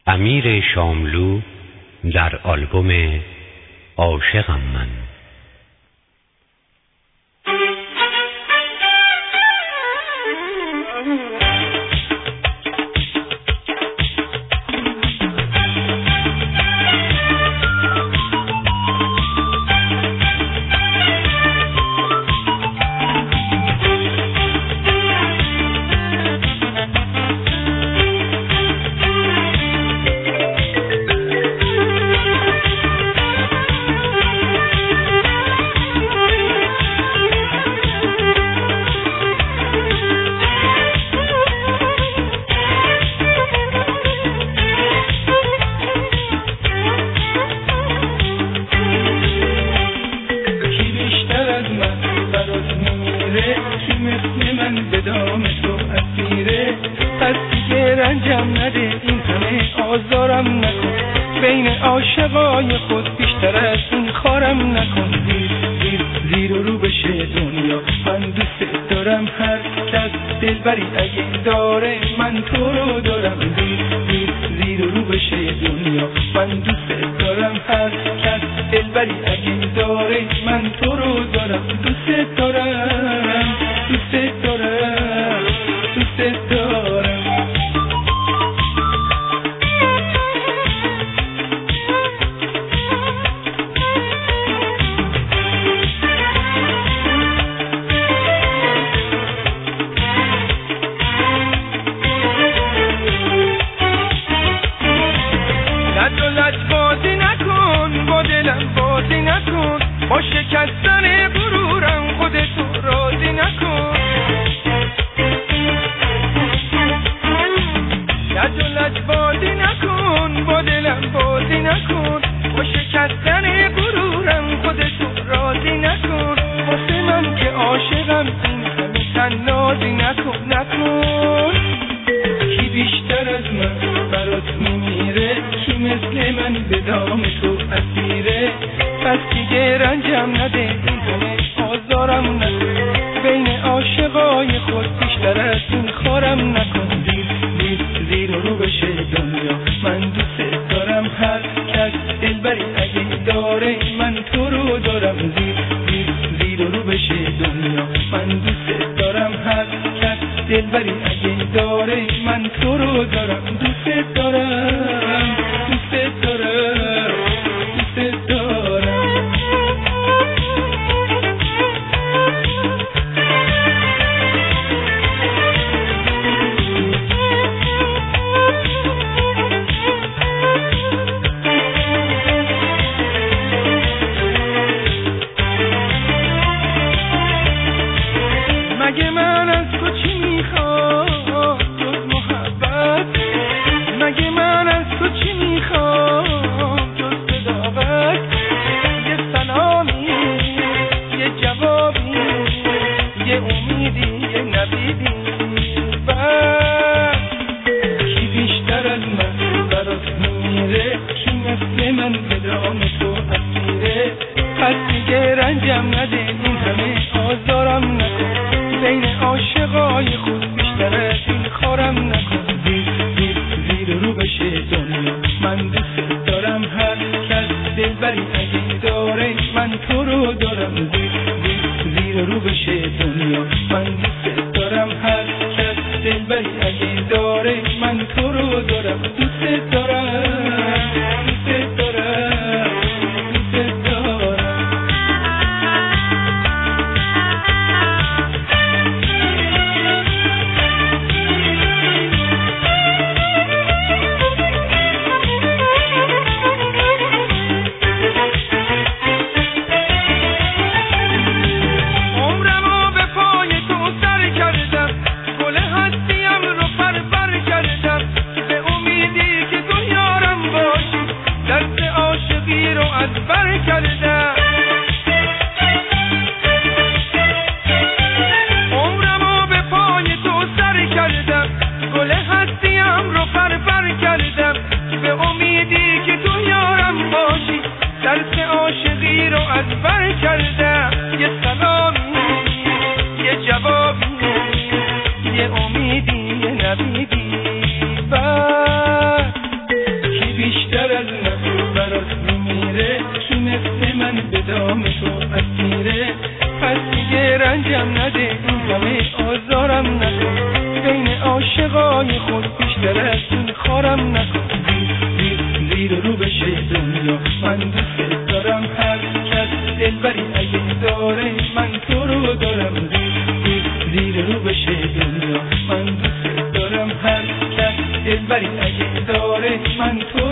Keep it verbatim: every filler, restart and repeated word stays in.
امیر شاملو در آلبوم عاشقم من. رنجم نده این همه آزارم نکن، بین عاشقای خود بیشتر از این خارم نکن. زیر زیر زیر و رو بشه دنیا، من دوست دارم هر کس دلبری اگه داره من تو رو دارم. زیر زیر زیر و رو بشه دنیا، من دوست دارم هر کس دلبری اگه داره من تو رو دارم. دوست دارم دوست دارم دوست دارم. بازی نکن با دلم، بازی نکن با شکستن غرورم، خودتو راضی نکن. لج و لج بازی نکن با دلم، بازی نکن با شکستن غرورم، خودتو راضی نکن. واسه من که عاشقم این همه تنازی نکن نکن. کی بیشتر از من برات میمیره، کی مثل من به دام تو اسیره. پس دیگه رنجم نده این همه آزارم نکن، بین عاشقای خود بیشتر از این خارم نکن. زیر زیر زیر و رو بشه دنیا، من دوست دارم هر کس دلبری اگه داره من تو رو دارم. زیر زیر زیر و رو بشه دنیا، من دوست دارم هر کس دلبری اگه داره من تو رو دارم. دوست دارم دوست دارم دوست دارم. مگه من از تو چی میخوام جز محبت؟ مگه من از تو چی میخوام جز صداقت؟ یه سلامی، یه جوابی، یه امیدی، یه نویدی. بس کی بیشتر از من برات میمیره، کی مثل من به دام تو اسیره. پس دیگه رنجم نده این همه آزارم نکن، بین عاشقای خود بیشتر از این خارم نکن. زیر زیر زیر رو بشه دنیا، من دوست دارم هر کس دلبری اگه داره من تو رو دارم. زیر زیر زیر رو بشه دنیا، من دوست دارم هر کس دلبری اگه داره من تو رو دارم. دوست دارم دوست دارم دوست دارم. همه آزارم نکن، بین عاشقای خود بیشتر از این خارم نکن. زیر زیر رو بشه دنیا من دوست دارم، هر کس دلبری اگه داره من تو رو دارم. زیر زیر رو بشه دنیا من دوست دارم، هر کس دلبری اگه داره من تو